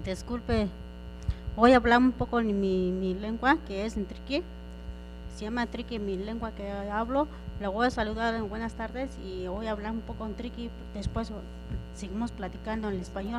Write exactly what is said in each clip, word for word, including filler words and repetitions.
Disculpe, voy a hablar un poco en mi, mi lengua, que es en triqui. Se llama triqui mi lengua que hablo. La voy a saludar en buenas tardes y voy a hablar un poco en triqui. Después seguimos platicando en español.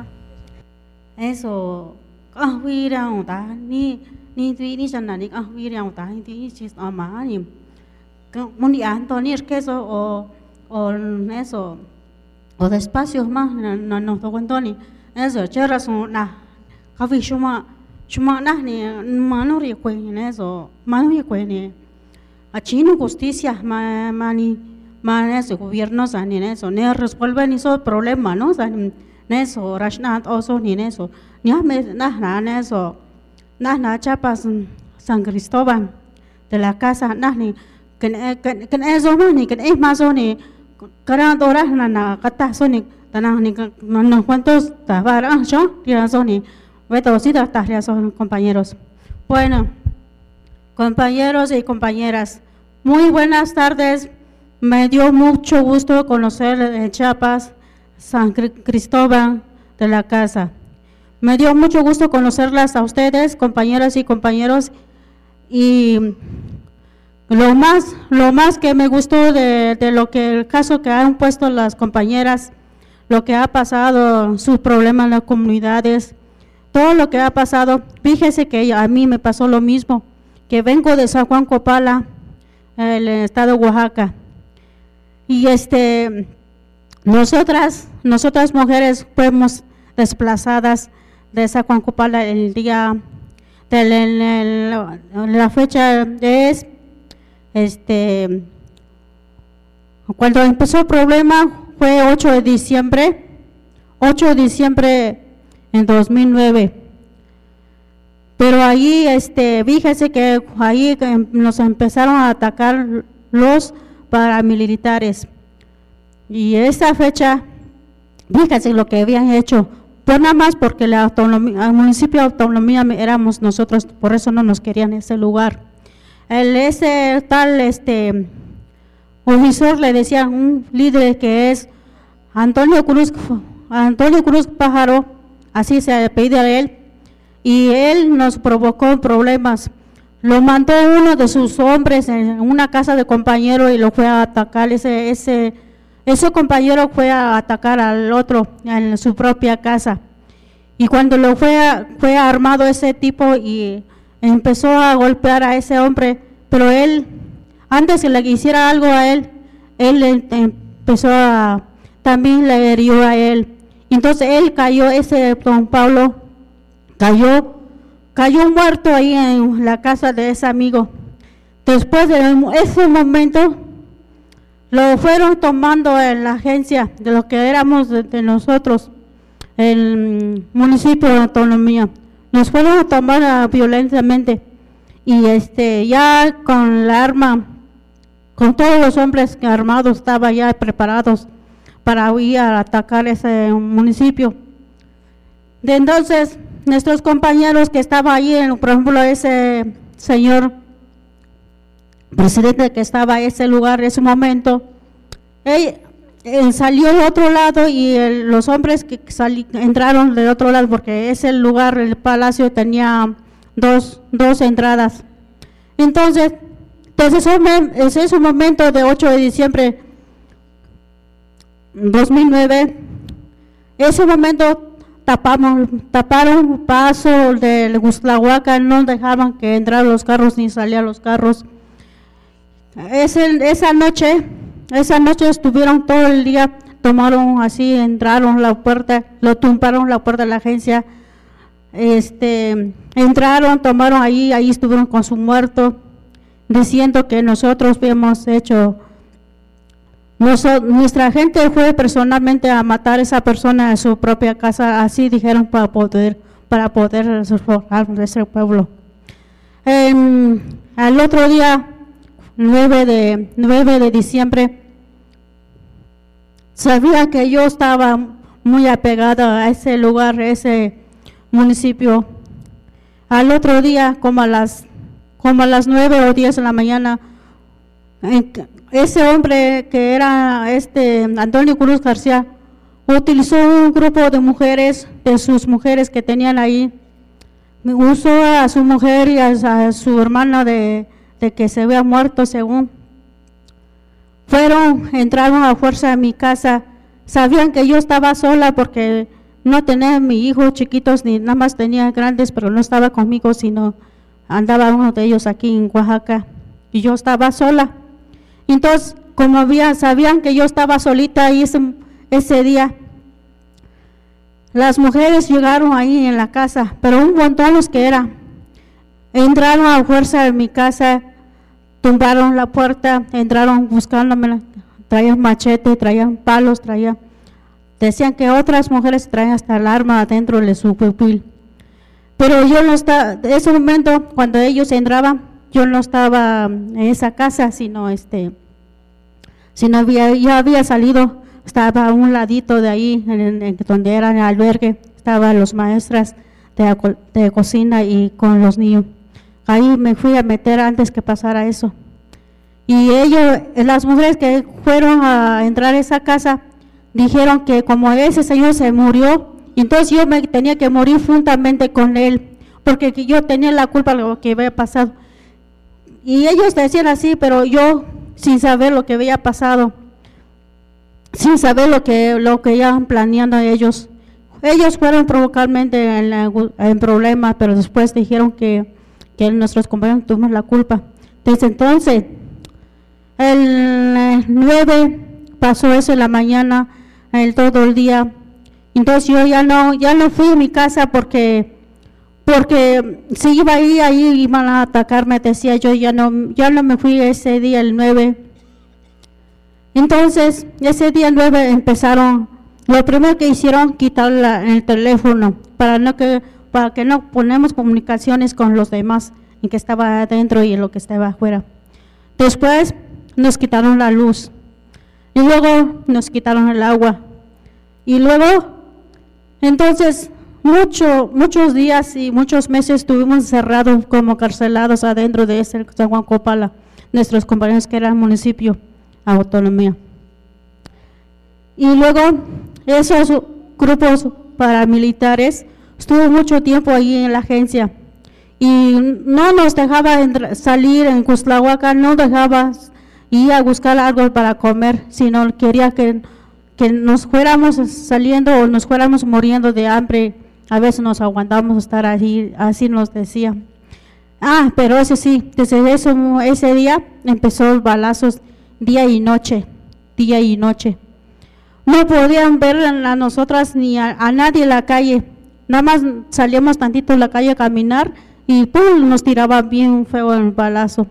Eso, ah, mira, otra, ni ni ni ni sana ni ah, mira, otra, ni ni chis ama ni. Un día Antonio es que eso o o eso o despacio más no no no Antonio eso chera son na kafi shuma shuma na ni mano ri kwe ni eso mano ri kwe ni a chino justicia ma mani ma eso gobierno san ni eso ne resuelven esos problemas no san eso rashna oso ni eso ni me na na eso na na Chiapas San Cristóbal de la casa na ni que que que eso ni que es más ni cada hora na na kata soni tanah ni no cuántos tabar yo tira soni veto sí tareas son compañeros. Bueno, compañeros y compañeras, muy buenas tardes. Me dio mucho gusto conocer en Chiapas San Cristóbal de la Casa. Me dio mucho gusto conocerlas a ustedes, compañeras y compañeros, y Lo más, lo más que me gustó de, de lo que el caso que han puesto las compañeras, lo que ha pasado, sus problemas en las comunidades, todo lo que ha pasado. Fíjese que a mí me pasó lo mismo, que vengo de San Juan Copala, el estado de Oaxaca, y este, nosotras, nosotras mujeres fuimos desplazadas de San Juan Copala el día de la, la fecha es Este, cuando empezó el problema fue ocho de diciembre, ocho de diciembre en dos mil nueve. Pero ahí, este, fíjese que ahí nos empezaron a atacar los paramilitares. Y esa fecha, fíjese lo que habían hecho, pues nada más porque la autonomía, el municipio de autonomía éramos nosotros, por eso no nos querían en ese lugar. El ese tal este oficial le decía un líder que es Antonio Cruz, Antonio Cruz Pájaro, así se apellida a él, y él nos provocó problemas. Lo mandó uno de sus hombres en una casa de compañero y lo fue a atacar. Ese ese ese compañero fue a atacar al otro en su propia casa. Y cuando lo fue a, fue armado ese tipo y empezó a golpear a ese hombre, pero él, antes que le hiciera algo a él, él empezó a, también le hirió a él. Entonces él cayó, ese don Pablo, cayó, cayó muerto ahí en la casa de ese amigo. Después de ese momento, lo fueron tomando en la agencia de lo que éramos de, de nosotros, el municipio de autonomía. Nos fueron a tomar uh, violentamente y este ya con la arma, con todos los hombres armados estaban ya preparados para ir a atacar ese municipio. De entonces, nuestros compañeros que estaban ahí, en, por ejemplo, ese señor presidente que estaba en ese lugar, en ese momento, él, él salió del otro lado y el, los hombres que sali, entraron del otro lado porque ese lugar, el palacio tenía dos, dos entradas. Entonces, desde ese, desde ese momento de ocho de diciembre de dos mil nueve, ese momento tapamos, taparon paso de Gustlahuaca, no dejaban que entraran los carros ni salían los carros. Ese, esa noche, esa noche estuvieron todo el día, tomaron así, entraron la puerta, lo tumbaron la puerta de la agencia, este, entraron, tomaron ahí, ahí estuvieron con su muerto, diciendo que nosotros habíamos hecho, nosotros, nuestra gente fue personalmente a matar a esa persona en su propia casa, así dijeron para poder, para poder reformar ese pueblo. Eh, al otro día, nueve de diciembre, sabía que yo estaba muy apegada a ese lugar, a ese municipio. Al otro día, como a las como a las nueve o diez de la mañana, ese hombre que era este Antonio Cruz García utilizó un grupo de mujeres, de sus mujeres que tenían ahí, usó a su mujer y a, a su hermana de, de que se había muerto según. Fueron, entraron a fuerza a mi casa, sabían que yo estaba sola porque no tenía mis hijos chiquitos, ni nada más tenía grandes, pero no estaba conmigo, sino andaba uno de ellos aquí en Oaxaca, y yo estaba sola. Entonces, como había, sabían que yo estaba solita ahí ese, ese día, las mujeres llegaron ahí en la casa, pero un montón los que era, entraron a fuerza en mi casa, tumbaron la puerta, entraron buscándome, traían machete, traían palos, traían, decían que otras mujeres traían hasta el arma adentro de su pupil. Pero yo no estaba, en ese momento cuando ellos entraban, yo no estaba en esa casa, sino este, sino había, ya había salido, estaba a un ladito de ahí, en, en, donde era el albergue, estaban los maestras de, de cocina y con los niños. Ahí me fui a meter antes que pasara eso. Y ellos, las mujeres que fueron a entrar a esa casa, dijeron que como ese señor se murió, entonces yo me tenía que morir juntamente con él, porque yo tenía la culpa de lo que había pasado. Y ellos decían así, pero yo sin saber lo que había pasado, sin saber lo que lo que iban planeando ellos. Ellos fueron provocarmente en, la, en problemas, pero después dijeron que, que nuestros compañeros tuvimos la culpa. Desde entonces, el nueve pasó eso en la mañana, el todo el día. Entonces yo ya no, ya no fui a mi casa porque, porque si iba ahí, ahí iban a atacarme, decía yo, ya no, ya no me fui ese día, el nueve. Entonces, ese día nueve empezaron, lo primero que hicieron, quitar la, el teléfono, para no que, para que no ponemos comunicaciones con los demás, en que estaba adentro y en lo que estaba afuera. Después nos quitaron la luz, y luego nos quitaron el agua, y luego, entonces, mucho, muchos días y muchos meses estuvimos encerrados como carcelados adentro de ese San Juan Copala, nuestros compañeros que eran municipio, autonomía. Y luego, esos grupos paramilitares, estuvo mucho tiempo ahí en la agencia, y no nos dejaba salir en Cuslahuaca, no dejaba ir a buscar algo para comer, sino quería que, que nos fuéramos saliendo o nos fuéramos muriendo de hambre. A veces nos aguantamos estar ahí, así nos decía. Ah, pero eso sí, desde eso, ese día empezó balazos día y noche, día y noche. No podían ver a nosotras ni a, a nadie en la calle, nada más salíamos tantito en la calle a caminar y pum, nos tiraba bien feo el balazo.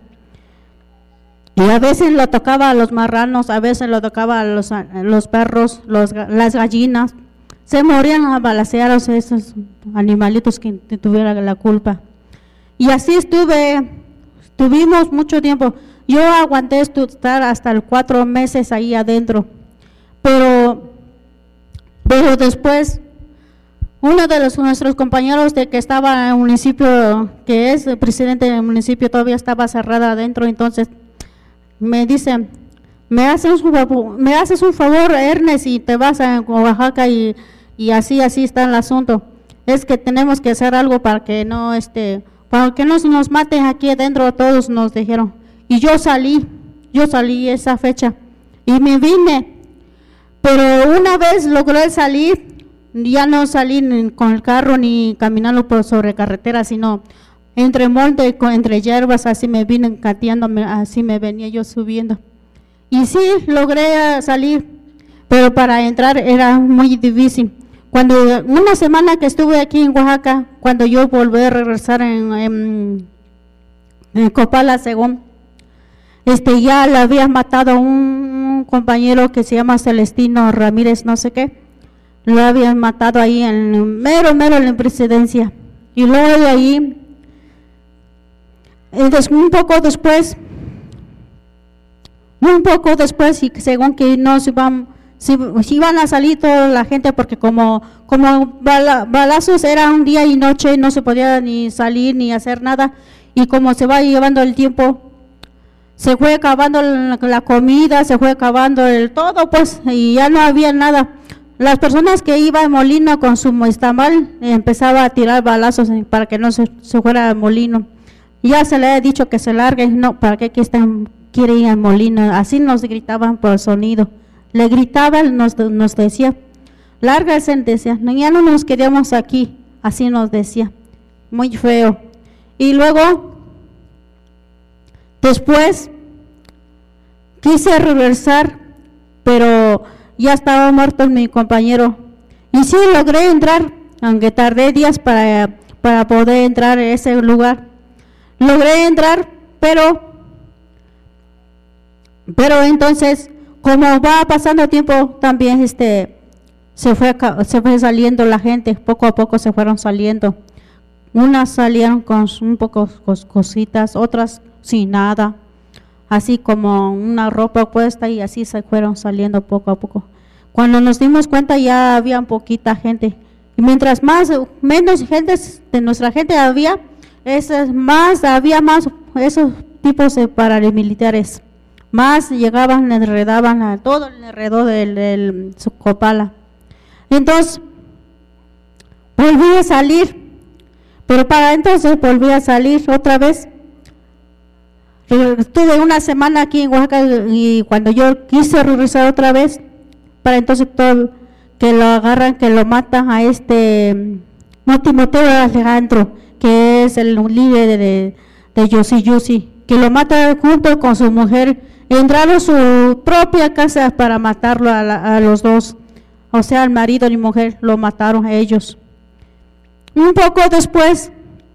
Y a veces lo tocaba a los marranos, a veces lo tocaba a los, a los perros, los, las gallinas. Se morían a balaceados esos animalitos que tuvieran la culpa. Y así estuve, estuvimos mucho tiempo. Yo aguanté estar hasta el cuatro meses ahí adentro. Pero, pero después, uno de los, nuestros compañeros de que estaba en el municipio, que es el presidente del municipio, todavía estaba cerrada adentro, entonces me dice, me haces un favor, me haces un favor, Ernest, y te vas a Oaxaca y, y así, así está el asunto. Es que tenemos que hacer algo para que no, este, para que no nos maten aquí adentro, todos nos dijeron. Y yo salí, yo salí esa fecha y me vine. Pero una vez logré salir, ya no salí ni con el carro ni caminando por sobre carretera, sino entre monte, entre hierbas, así me vine cateándome, así me venía yo subiendo. Y sí, logré salir, pero para entrar era muy difícil. Cuando una semana que estuve aquí en Oaxaca, cuando yo volví a regresar en, en, en Copala, según, este, ya le había matado a un compañero que se llama Celestino Ramírez, no sé qué, lo habían matado ahí en mero, mero en la presidencia. Y luego de ahí, un poco después, un poco después, y según que no se iban, si, si iban a salir toda la gente, porque como, como bala, balazos era un día y noche, no se podía ni salir ni hacer nada, y como se va llevando el tiempo, se fue acabando la, la comida, se fue acabando el todo, pues, y ya no había nada. las personas que iban al molino con su estamal empezaba a tirar balazos para que no se, se fuera al molino. Ya se le ha dicho que se largue, no, ¿para qué aquí están, quiere ir al molino? Así nos gritaban por el sonido. Le gritaban, nos, nos decía, lárgase, decía, no, ya no nos queríamos aquí, así nos decía, muy feo. Y luego, después, quise regresar, pero ya estaba muerto mi compañero. Y sí logré entrar, aunque tardé días para, para poder entrar a ese lugar. Logré entrar, pero, pero entonces, como va pasando tiempo, también este, se fue, se fue saliendo la gente, poco a poco se fueron saliendo. Unas salieron con un poco cositas, otras sin nada, así como una ropa puesta y así se fueron saliendo poco a poco. Cuando nos dimos cuenta ya había poquita gente. Y mientras más, menos gente de nuestra gente había, esas más, había más esos tipos de paramilitares. Más llegaban, enredaban a todo alrededor del, del Copala. Entonces, volví a salir, pero para entonces volví a salir otra vez. Estuve una semana aquí en Oaxaca y cuando yo quise regresar otra vez, para entonces todo, que lo agarran, que lo matan a este Timoteo Alejandro, que es el líder de, de, de Yosi Yosi, que lo mata junto con su mujer. Entraron a su propia casa para matarlo a, la, a los dos, o sea, el marido y mujer, lo mataron a ellos. Un poco después,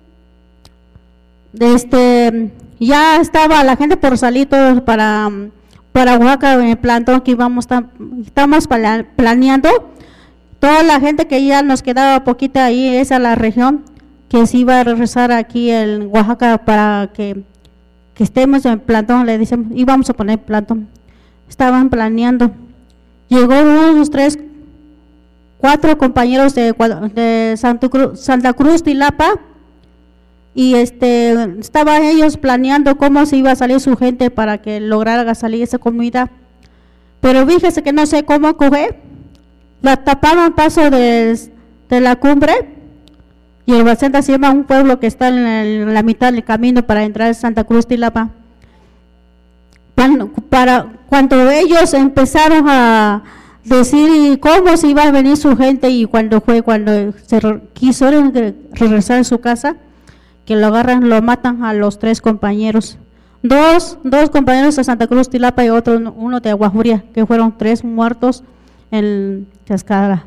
de este, ya estaba la gente por salir todos para, para Oaxaca en el plantón que íbamos, estamos planeando. Toda la gente que ya nos quedaba poquita ahí, esa la región, que se iba a regresar aquí en Oaxaca para que, que estemos en plantón, le decimos, íbamos a poner plantón. Estaban planeando. Llegó unos tres, cuatro compañeros de, de Santa Cruz, Santa Cruz, Tilapa, y este, estaban ellos planeando cómo se iba a salir su gente para que lograra salir esa comunidad. Pero fíjese que no sé cómo coger, la taparon paso de, de la cumbre, y el Bacenta se llama un pueblo que está en, el, en la mitad del camino para entrar a Santa Cruz, Tilapa. Para, para, cuando ellos empezaron a decir cómo se iba a venir su gente, y cuando fue, cuando se re, quiso regresar a su casa, que lo agarran, lo matan a los tres compañeros, dos, dos compañeros de Santa Cruz, Tilapa y otro, uno de Aguajuria, que fueron tres muertos en Cascada.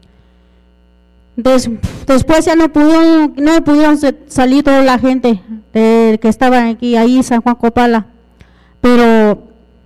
Des, después ya no pudieron, no pudieron salir toda la gente de, que estaba aquí, ahí San Juan Copala, pero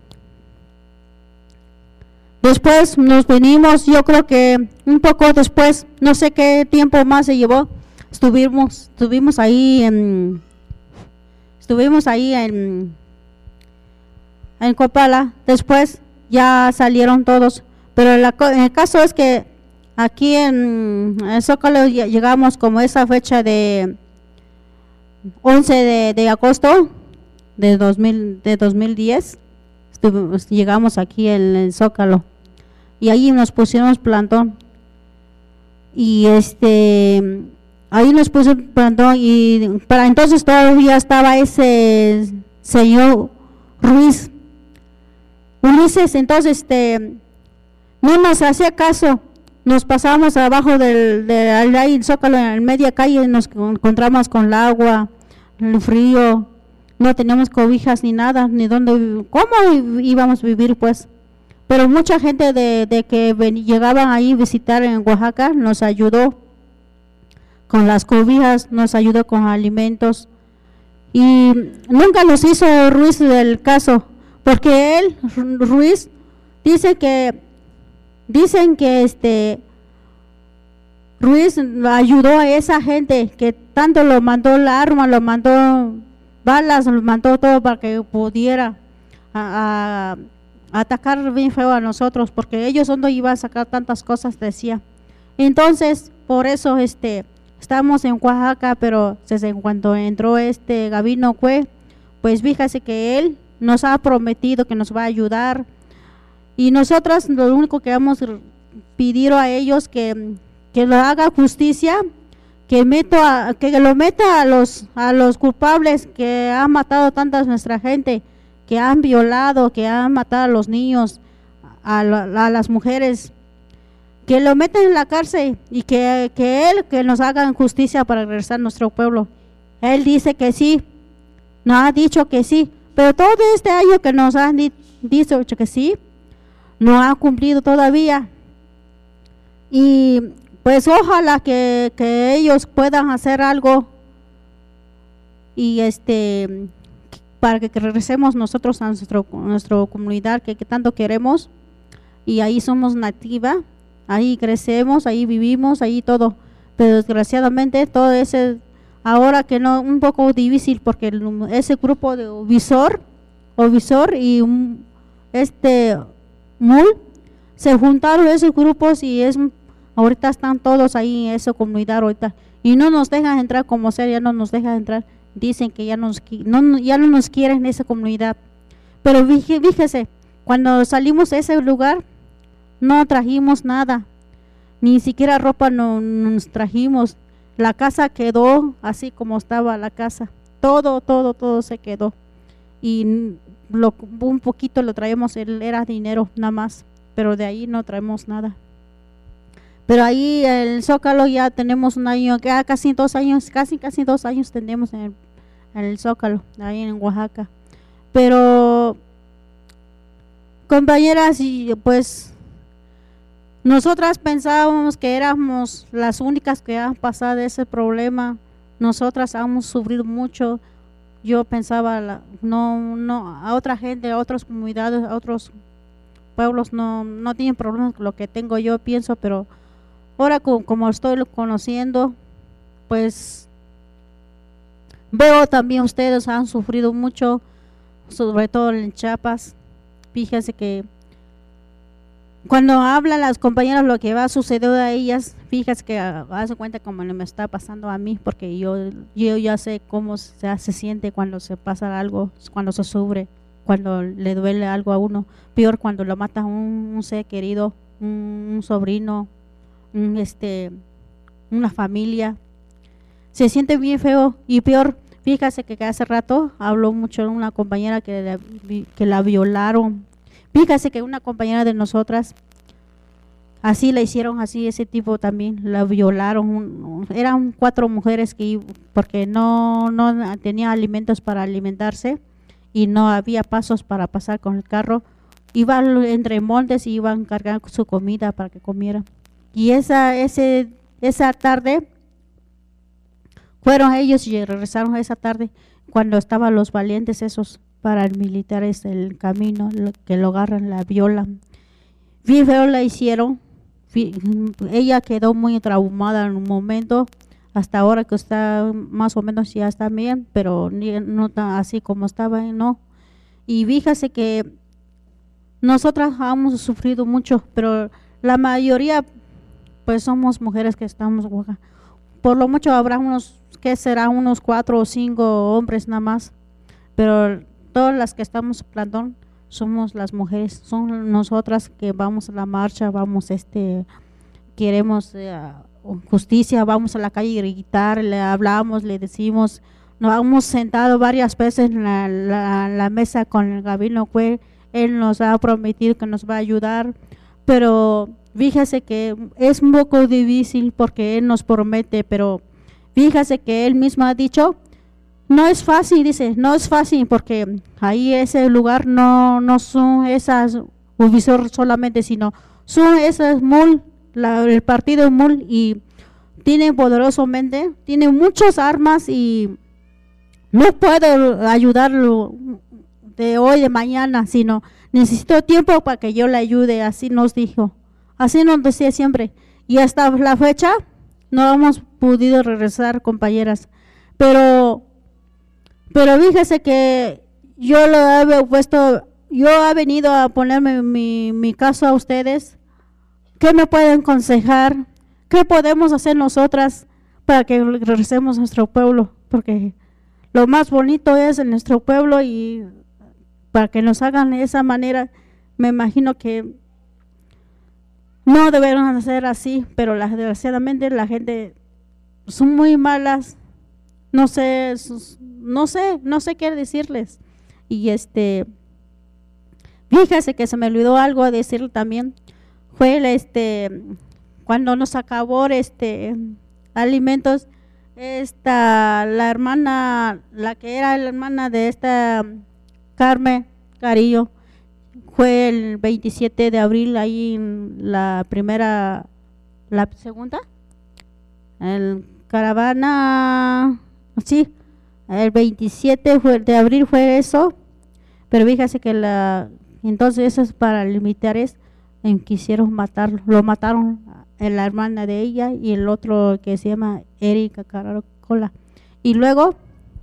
después nos venimos, yo creo que un poco después, no sé qué tiempo más se llevó, estuvimos, estuvimos ahí en, estuvimos ahí en, en Copala, después ya salieron todos, pero la, el caso es que aquí en, en Zócalo llegamos como esa fecha de once de, de agosto de, dos mil, de dos mil diez, estuvimos, llegamos aquí en el Zócalo y ahí nos pusimos plantón y este ahí nos pusimos plantón y para entonces todavía estaba ese señor Ruiz Ulises, entonces este no nos hacía caso. Nos pasamos abajo del, del ahí en Zócalo, en media calle, nos encontramos con el agua, el frío, no teníamos cobijas ni nada, ni dónde, cómo íbamos a vivir pues. Pero mucha gente de, de que ven, llegaban ahí a visitar en Oaxaca nos ayudó con las cobijas, nos ayudó con alimentos y nunca nos hizo Ruiz del caso, porque él, Ruiz, dice que Dicen que este Ruiz ayudó a esa gente que tanto lo mandó la arma, lo mandó balas, lo mandó todo para que pudiera a, a, a atacar bien feo a nosotros, porque ellos donde iban a sacar tantas cosas, decía. Entonces, por eso este estamos en Oaxaca, pero desde cuando entró este Gabino Cue, pues fíjese que él nos ha prometido que nos va a ayudar. Y nosotras lo único que hemos pidieron a ellos que, que lo haga justicia, que, meto a, que lo meta a los, a los culpables que han matado tantas nuestra gente, que han violado, que han matado a los niños, a, la, a las mujeres, que lo metan en la cárcel y que, que él, que nos haga justicia para regresar a nuestro pueblo. Él dice que sí, nos ha dicho que sí, pero todo este año que nos han di, dicho que sí, no ha cumplido todavía. Y pues ojalá que, que ellos puedan hacer algo y este para que, que regresemos nosotros a nuestro, nuestra comunidad que, que tanto queremos, y ahí somos nativa, ahí crecemos, ahí vivimos, ahí todo, pero desgraciadamente todo ese, ahora que no, un poco difícil porque el, ese grupo de Visor, o Visor y un, este M U L, se juntaron esos grupos y es ahorita están todos ahí en esa comunidad ahorita, y no nos dejan entrar como sea, ya no nos dejan entrar. Dicen que ya, nos, no, ya no nos quieren en esa comunidad. Pero fíjese, cuando salimos de ese lugar, no trajimos nada, ni siquiera ropa no, nos trajimos. La casa quedó así como estaba la casa. Todo, todo, todo se quedó. Y lo, un poquito lo traemos, era dinero nada más, pero de ahí no traemos nada. Pero ahí el Zócalo ya tenemos un año, ya casi dos años, casi casi dos años tenemos en el, en el Zócalo, ahí en Oaxaca. Pero, compañeras, y pues nosotras pensábamos que éramos las únicas que han pasado ese problema. Nosotras hemos sufrido mucho. Yo pensaba, la, no, no, a otra gente, a otras comunidades, a otros pueblos no, no tienen problemas con lo que tengo yo, pienso, pero ahora como estoy conociendo, pues veo también ustedes han sufrido mucho, sobre todo en Chiapas. Fíjense que cuando hablan las compañeras lo que va a suceder a ellas, fíjense que hace cuenta como me está pasando a mí, porque yo, yo ya sé cómo se, se siente cuando se pasa algo, cuando se sufre, cuando le duele algo a uno, peor cuando lo mata un, un ser querido, un, un sobrino, un, este, una familia, se siente bien feo. Y peor, fíjese que hace rato habló mucho una compañera que la, que la violaron. Fíjese que una compañera de nosotras así la hicieron, así ese tipo también la violaron. Eran cuatro mujeres que porque no, no tenía alimentos para alimentarse y no había pasos para pasar con el carro, iban entre montes y iban cargando su comida para que comiera. Y esa, ese, esa tarde fueron ellos y regresaron esa tarde cuando estaban los valientes esos paramilitares del camino, que lo agarran, la violan. Bien feo la hicieron. Ella quedó muy traumada en un momento, hasta ahora que está más o menos ya está bien, pero no tan así como estaba, no. Y fíjese que nosotras hemos sufrido mucho, pero la mayoría pues somos mujeres que estamos, por lo mucho habrá unos, que será unos cuatro o cinco hombres nada más, pero todas las que estamos en plantón somos las mujeres, son nosotras que vamos a la marcha, vamos este, queremos eh, justicia, vamos a la calle a gritar, le hablamos, le decimos, nos hemos sentado varias veces en la, la, la mesa con el Gabino Cue, él nos ha prometido que nos va a ayudar, pero fíjese que es un poco difícil porque él nos promete, pero fíjese que él mismo ha dicho, no es fácil, dice, no es fácil porque ahí ese lugar no, no son esas Visor solamente, sino son esas M U L, la, el partido M U L, y tienen poderosamente, tienen muchas armas y no puedo ayudarlo de hoy, de mañana, sino necesito tiempo para que yo le ayude, así nos dijo, así nos decía siempre, y hasta la fecha no hemos podido regresar, compañeras, pero pero fíjese que yo lo he puesto, yo he venido a ponerme mi, mi caso a ustedes. ¿Qué me pueden aconsejar? ¿Qué podemos hacer nosotras para que regresemos a nuestro pueblo? Porque lo más bonito es en nuestro pueblo, y para que nos hagan de esa manera, me imagino que no debieron hacer así, pero la, desgraciadamente la gente son muy malas, no sé, sus, no sé, no sé qué decirles. Y este, fíjese que se me olvidó algo a decirle también, fue el, este, cuando nos acabó este alimentos, esta, la hermana, la que era la hermana de esta Carmen Carillo, fue el veintisiete de abril, ahí en la primera, la segunda, el caravana, sí, el veintisiete fue, de abril fue eso, pero fíjese que la, entonces esos paramilitares en quisieron matarlo, lo mataron en la hermana de ella y el otro que se llama Erika Caracola, y luego,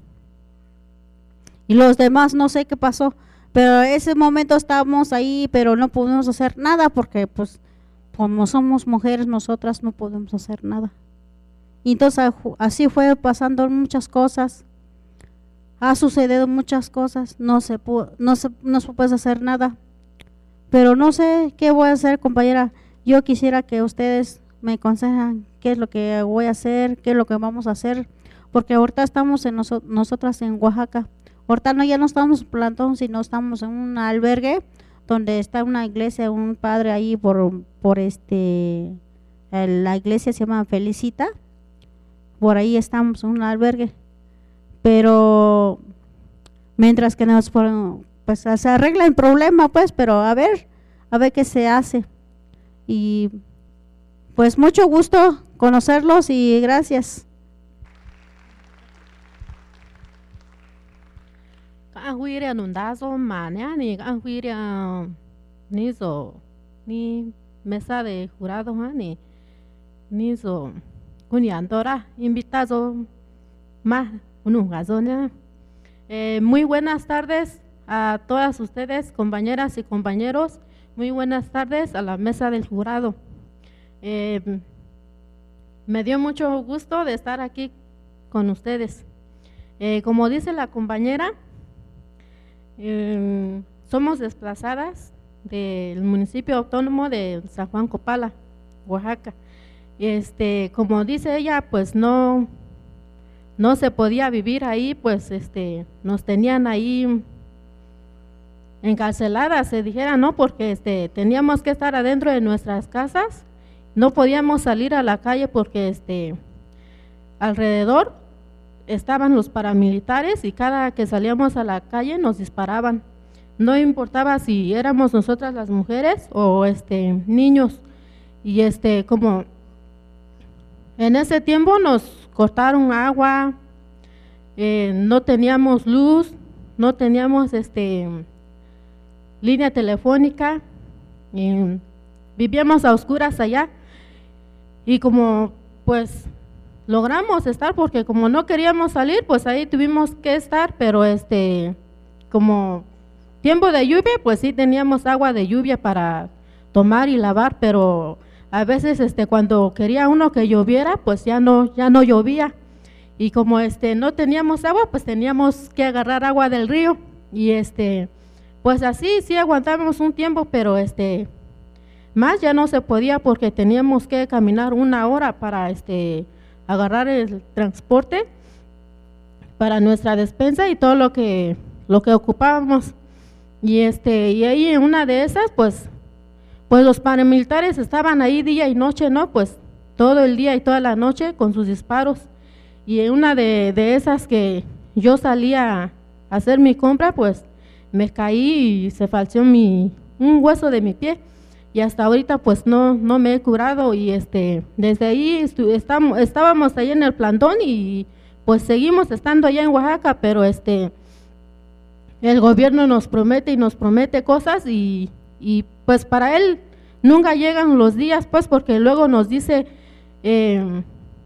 y los demás no sé qué pasó. Pero ese momento estábamos ahí, pero no pudimos hacer nada porque pues como somos mujeres nosotras no podemos hacer nada. Y entonces así fue pasando muchas cosas, ha sucedido muchas cosas, no se pudo, no se, no se puede hacer nada. Pero no sé qué voy a hacer, compañera. Yo quisiera que ustedes me aconsejan qué es lo que voy a hacer, qué es lo que vamos a hacer, porque ahorita estamos en noso, nosotras en Oaxaca. Ahorita no, ya no estamos en plantón, sino estamos en un albergue donde está una iglesia, un padre ahí por, por este, la iglesia se llama Felicita, por ahí estamos en un albergue, pero mientras que nos, pues se arregla el problema, pues, pero a ver, a ver qué se hace. Y pues mucho gusto conocerlos y gracias. Anhuiria nundazo mania ni anhuiria nizo ni mesa de jurado ni nizo cuniandora invitado más unungazonia. Eh, muy buenas tardes a todas ustedes, compañeras y compañeros. Muy buenas tardes a la mesa del jurado. Eh, me dio mucho gusto de estar aquí con ustedes. Eh, como dice la compañera, Eh, somos desplazadas del municipio autónomo de San Juan Copala, Oaxaca. Este, como dice ella, pues no, no se podía vivir ahí, pues este, nos tenían ahí encarceladas, se dijera, ¿no? Porque este, teníamos que estar adentro de nuestras casas, no podíamos salir a la calle porque este, alrededor estaban los paramilitares y cada que salíamos a la calle nos disparaban. No importaba si éramos nosotras las mujeres o este niños. Y este como en ese tiempo nos cortaron agua, eh, no teníamos luz, no teníamos este línea telefónica, y vivíamos a oscuras allá y como pues logramos estar porque como no queríamos salir, pues ahí tuvimos que estar, pero este, como tiempo de lluvia, pues sí teníamos agua de lluvia para tomar y lavar, pero a veces este cuando quería uno que lloviera, pues ya no ya no llovía. Y como este no teníamos agua, pues teníamos que agarrar agua del río y este pues así sí aguantábamos un tiempo, pero este más ya no se podía porque teníamos que caminar una hora para este agarrar el transporte para nuestra despensa y todo lo que lo que ocupábamos. Y este y ahí en una de esas pues pues los paramilitares estaban ahí día y noche, ¿no? Pues todo el día y toda la noche con sus disparos. Y en una de, de esas que yo salía a hacer mi compra, pues me caí y se falseó mi un hueso de mi pie. Y hasta ahorita pues no no me he curado y este desde ahí estamos estábamos ahí en el plantón y pues seguimos estando allá en Oaxaca, pero este el gobierno nos promete y nos promete cosas y, y pues para él nunca llegan los días, pues porque luego nos dice eh,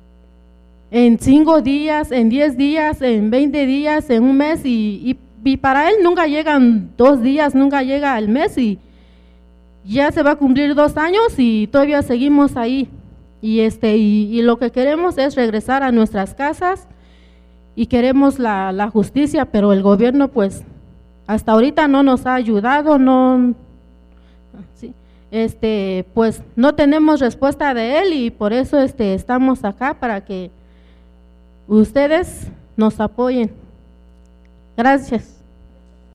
en cinco días, en diez días, en veinte días, en un mes y, y, y para él nunca llegan dos días, nunca llega el mes y ya se va a cumplir dos años y todavía seguimos ahí y este y, y lo que queremos es regresar a nuestras casas y queremos la, la justicia, pero el gobierno pues hasta ahorita no nos ha ayudado, no sí, este, pues no tenemos respuesta de él y por eso este, estamos acá para que ustedes nos apoyen. Gracias.